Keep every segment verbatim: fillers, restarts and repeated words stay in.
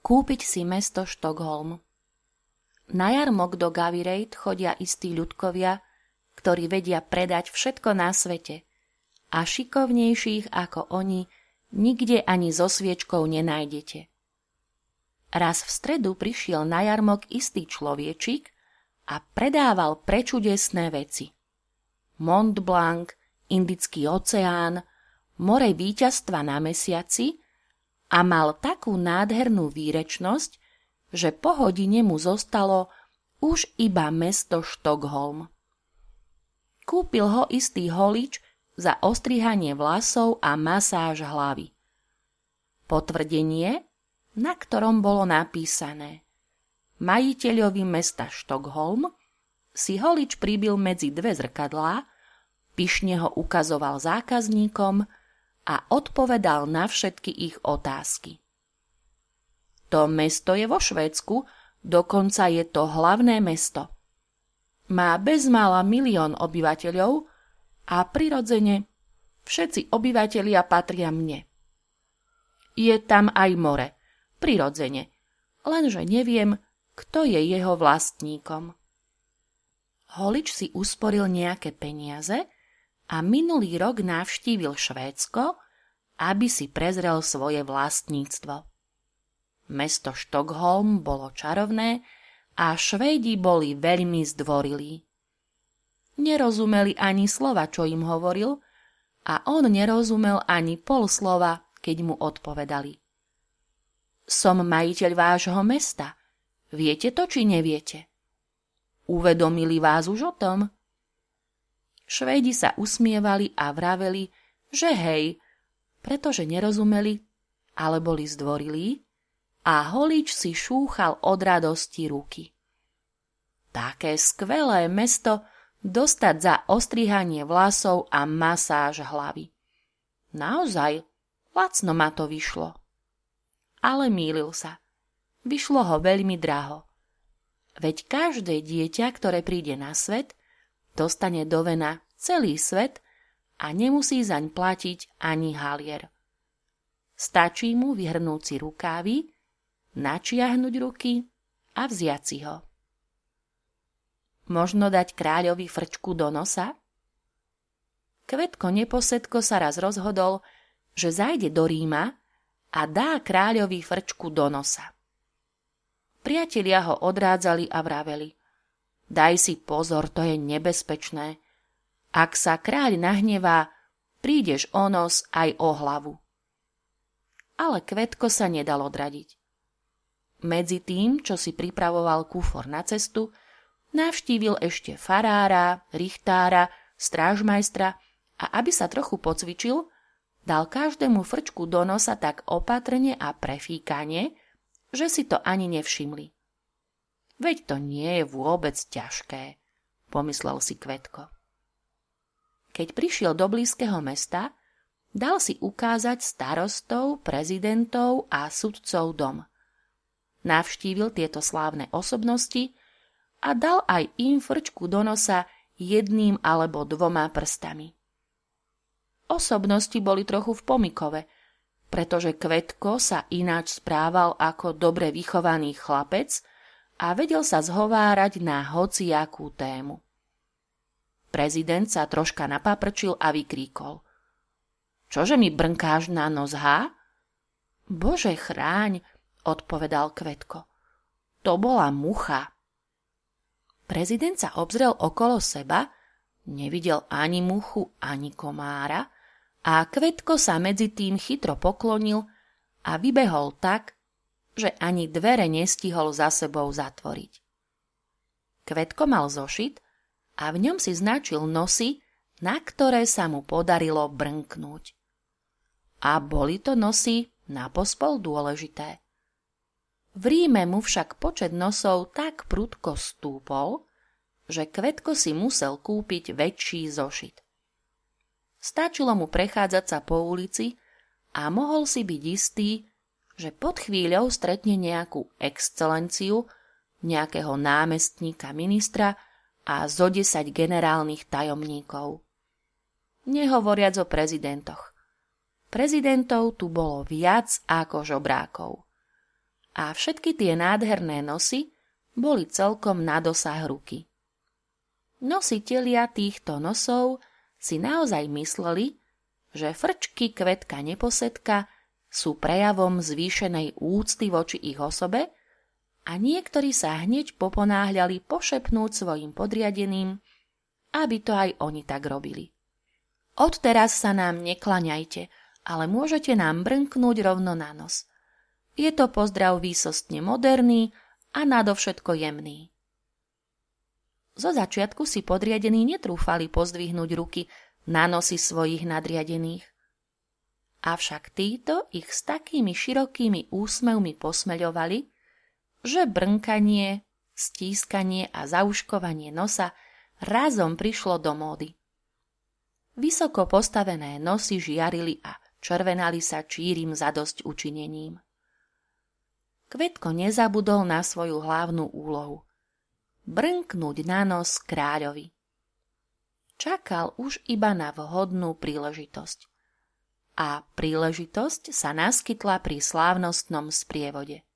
kúpiť si mesto Štokholm. Na jarmok do Gavirate chodia istí ľudkovia, ktorí vedia predať všetko na svete a šikovnejších ako oni nikde ani so sviečkou nenájdete. Raz v stredu prišiel na jarmok istý človečik a predával prečudesné veci. Mont Blanc, Indický oceán, more víťazstva na mesiaci a mal takú nádhernú výrečnosť, že po hodine mu zostalo už iba mesto Štokholm. Kúpil ho istý holič za ostrihanie vlasov a masáž hlavy. Potvrdenie, na ktorom bolo napísané: majiteľovi mesta Štokholm, si holič pribil medzi dve zrkadlá, pyšne ho ukazoval zákazníkom a odpovedal na všetky ich otázky. To mesto je vo Švédsku, dokonca je to hlavné mesto. Má bezmála milión obyvateľov a prirodzene všetci obyvatelia patria mne. Je tam aj more, prirodzene, lenže neviem, kto je jeho vlastníkom. Holič si usporil nejaké peniaze a minulý rok navštívil Švédsko, aby si prezrel svoje vlastníctvo. Mesto Štokholm bolo čarovné a Švédi boli veľmi zdvorilí. Nerozumeli ani slova, čo im hovoril, a on nerozumel ani pol slova, keď mu odpovedali. Som majiteľ vášho mesta. Viete to, či neviete? Uvedomili vás už o tom? Švédi sa usmievali a vraveli, že hej, pretože nerozumeli, ale boli zdvorilí, a holič si šúchal od radosti ruky. Také skvelé mesto dostať za ostrihanie vlasov a masáž hlavy. Naozaj, lacno ma to vyšlo. Ale mýlil sa. Vyšlo ho veľmi draho. Veď každé dieťa, ktoré príde na svet, dostane do vena celý svet a nemusí zaň platiť ani halier. Stačí mu vyhrnúť si rukávy, načiahnuť ruky a vziať si ho. Možno dať kráľovi frčku do nosa? Kvetko Neposedko sa raz rozhodol, že zajde do Ríma a dá kráľovi frčku do nosa. Priatelia ho odrádzali a vraveli: daj si pozor, to je nebezpečné. Ak sa kráľ nahnevá, prídeš o nos aj o hlavu. Ale Kvetko sa nedal odradiť. Medzi tým, čo si pripravoval kufor na cestu, navštívil ešte farára, richtára, strážmajstra a aby sa trochu pocvičil, dal každému frčku do nosa tak opatrne a prefíkanie, že si to ani nevšimli. Veď to nie je vôbec ťažké, pomyslel si Kvetko. Keď prišiel do blízkeho mesta, dal si ukázať starostov, prezidentov a sudcov dom. Navštívil tieto slávne osobnosti a dal aj im frčku do nosa jedným alebo dvoma prstami. Osobnosti boli trochu v pomykove, pretože Kvetko sa ináč správal ako dobre vychovaný chlapec a vedel sa zhovárať na hociakú tému. Prezident sa troška napaprčil a vykríkol: Čože mi brnkáš na nos, há? Bože chráň, odpovedal Kvetko. To bola mucha. Prezident sa obzrel okolo seba, nevidel ani muchu, ani komára a Kvetko sa medzi tým chytro poklonil a vybehol tak, že ani dvere nestihol za sebou zatvoriť. Kvetko mal zošit a v ňom si značil nosy, na ktoré sa mu podarilo brnknúť. A boli to nosy napospol dôležité. V Ríme mu však počet nosov tak prudko stúpol, že Kvetko si musel kúpiť väčší zošit. Stačilo mu prechádzať sa po ulici a mohol si byť istý, že pod chvíľou stretne nejakú excelenciu, nejakého námestníka ministra a zo desať generálnych tajomníkov. Nehovoriac o prezidentoch. Prezidentov tu bolo viac ako žobrákov. a všetky tie nádherné nosy boli celkom na dosah ruky. Nositelia týchto nosov si naozaj mysleli, že frčky Kvetka Neposedka sú prejavom zvýšenej úcty voči ich osobe a niektorí sa hneď poponáhľali pošepnúť svojim podriadeným, aby to aj oni tak robili. Odteraz sa nám neklaňajte, ale môžete nám brnknúť rovno na nos. Je to pozdrav výsostne moderný a nadovšetko jemný. Zo začiatku si podriadení netrúfali pozdvihnúť ruky na nosy svojich nadriadených. Avšak títo ich s takými širokými úsmevmi posmeľovali, že brnkanie, stískanie a zauškovanie nosa razom prišlo do módy. Vysoko postavené nosy žiarili a červenali sa čírim zadosť učinením. Kvetko nezabudol na svoju hlavnú úlohu. Brnknúť na nos kráľovi. Čakal už iba na vhodnú príležitosť. A príležitosť sa naskytla pri slávnostnom sprievode.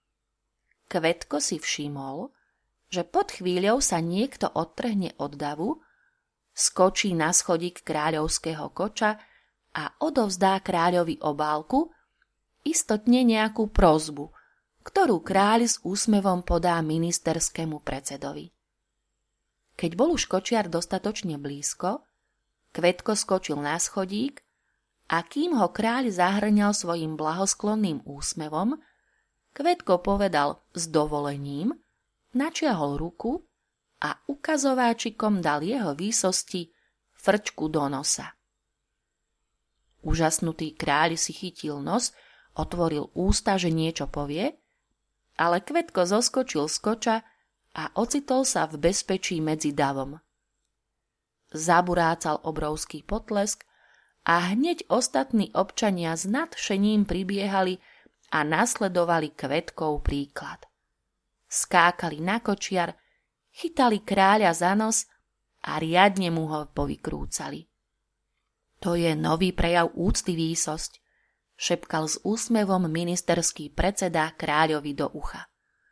Kvetko si všimol, že pod chvíľou sa niekto odtrhne od davu, skočí na schodík kráľovského koča a odovzdá kráľovi obálku, istotne nejakú prosbu, ktorú kráľ s úsmevom podá ministerskému predsedovi. Keď bol už kočiar dostatočne blízko, Kvetko skočil na schodík a kým ho kráľ zahrňal svojim blahosklonným úsmevom, Kvetko povedal s dovolením, načiahol ruku a ukazováčikom dal jeho výsosti frčku do nosa. Úžasnutý kráľ si chytil nos, otvoril ústa, že niečo povie, ale Kvetko zoskočil z koča a ocitol sa v bezpečí medzi davom. Zaburácal obrovský potlesk a hneď ostatní občania s nadšením pribiehali a nasledovali Kvetkov príklad. Skákali na kočiar, chytali kráľa za nos a riadne mu ho povykrúcali. To je nový prejav úcty, výsosť, šepkal s úsmevom ministerský predseda kráľovi do ucha.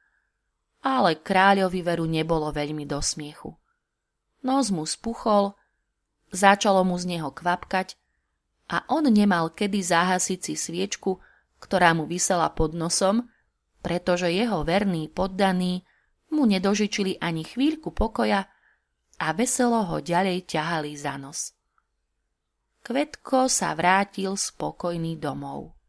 Ale kráľovi veru nebolo veľmi do smiechu. Nos mu spuchol, začalo mu z neho kvapkať a on nemal kedy zahasiť si sviečku, ktorá mu visela pod nosom, pretože jeho verní poddaní mu nedožičili ani chvíľku pokoja a veselo ho ďalej ťahali za nos. Kvetko sa vrátil spokojný domov.